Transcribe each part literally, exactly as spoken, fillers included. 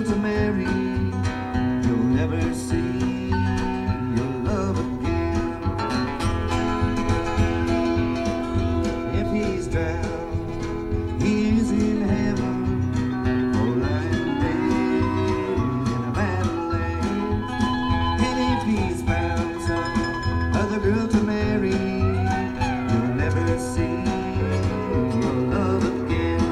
girl to marry, you'll never see your love again. If he's drowned, he's in heaven, or lying dead in a battleland. And if he's found some other girl to marry, you'll never see your love again.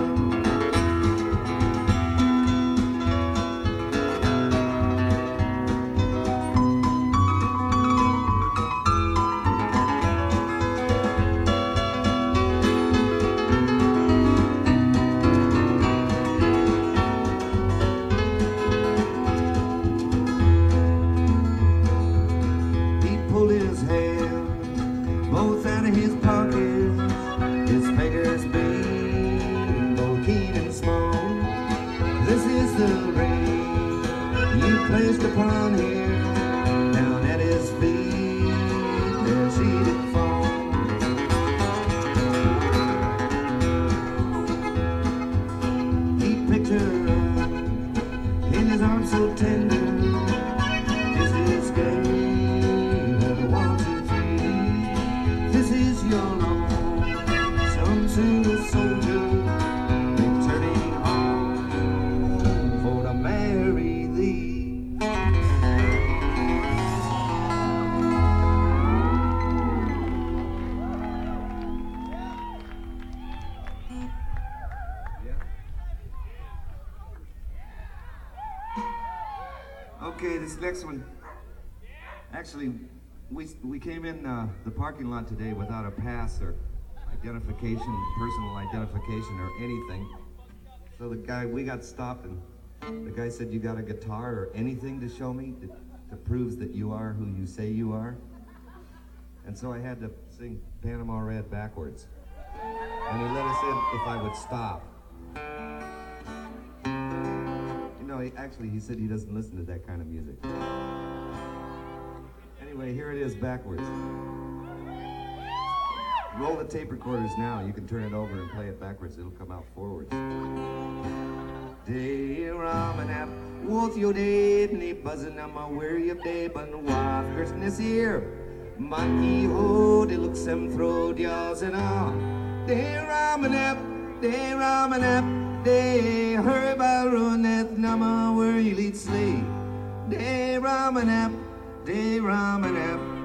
Both out of his pockets, his fingers being both keen and small. This is the ring you placed upon him, down at his feet, there she did fall. He picked her up in his arms so tender, kissed his game of the one, two, three. This is your own, some single soldier returning home for to marry thee. Okay, this next one, actually, we we came in uh, the parking lot today without a pass or identification, personal identification or anything. So the guy, we got stopped and the guy said, "You got a guitar or anything to show me that, that proves that you are who you say you are?" And so I had to sing Panama Red backwards. And he let us in if I would stop. You know, he, actually he said he doesn't listen to that kind of music. Anyway, here it is backwards. Roll the tape recorders now. You can turn it over and play it backwards. It'll come out forwards. Day Ramanap, wolf yo day, ni buzzin' on my where you day, but wife Christmas here. Monkey ho, they look some throat yells and all. Day Ramanap, day Ramanap, day herbaruneth nama where you lead sleep. Day Ramanap. Day Ramanap.